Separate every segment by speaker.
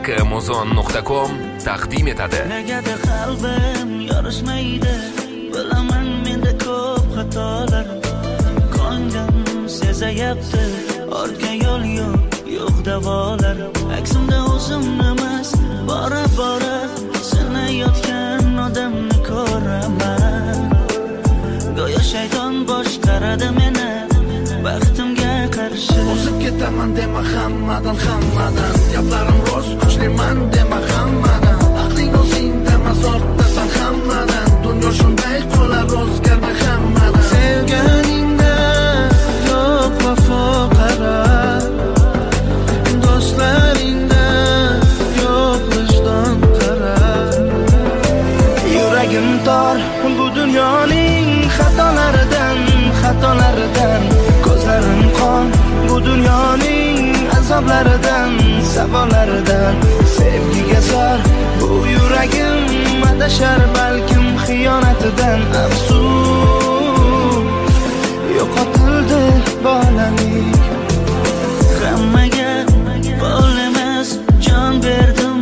Speaker 1: kmozon.com taqdim etadi.
Speaker 2: Negadir qalbim yorishmaydi, bilaman menda ko'p xatolar. Ko'nglim sezayapti, ortga yo'l yo'q davolar. Aksimda o'zimni emas, bora sinayotgan odamni ko'raman. Go'yo shayton boshqaradi meni, baxtimga qarshi.
Speaker 3: O'zib ketaman dema hammadan gaplarim rost, kuchliman dema hammadan. Aqling o'zingda mazordasan hammadan. Dunyo shunday qolar o'zgarmay hammadan. Sevganingda yo'q vafo qarar, do'stlaringda yo'q vijdon qarar.
Speaker 2: Yuragim tor bu dunyoning xatolaridan, ko'zlarim qon bu dunyoning azoblaridan, savollaridan. Sevgiga zor bu yuragim adashar balkim xiyonatidan. Afsus, yo'qotildi bolalik. Hammaga bol emas, jon berdim.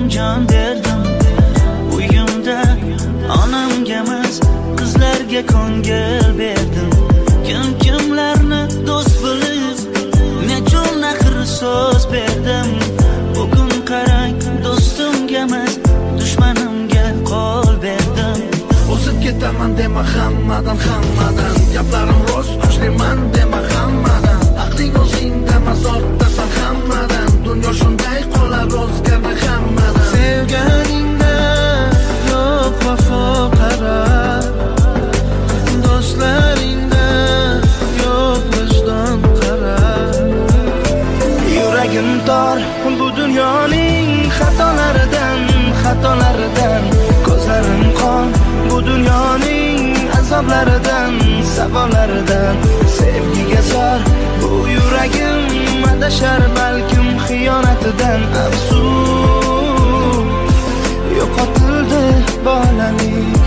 Speaker 2: Uyimda onamga emas, qizlarga ko'ngil berdim. Kimlarni do'st bilib, nechun axir so'z berdim. Bugun qarang, do'stimga emas, dushmanimga qo'l berdim.
Speaker 3: O'zib ketaman dema hammadan gaplarim rost, kuchliman dema hammadan. Aqling o'zingda mazordasan hammadan. Dunyo shunday qolar o'zgarmay hammadan. Sevganingda yo'q vafo qarar, do'stlaringda yo'q vijdon qarar.
Speaker 2: Yuragim tor bu dunyoning xatolaridan, ko'zlarim qon bu dunyoning azoblaridan, savollaridan. Sevgiga zor bu yuragim adashar balkim xiyonatidan. Afsus, yo'qotildi bolalik.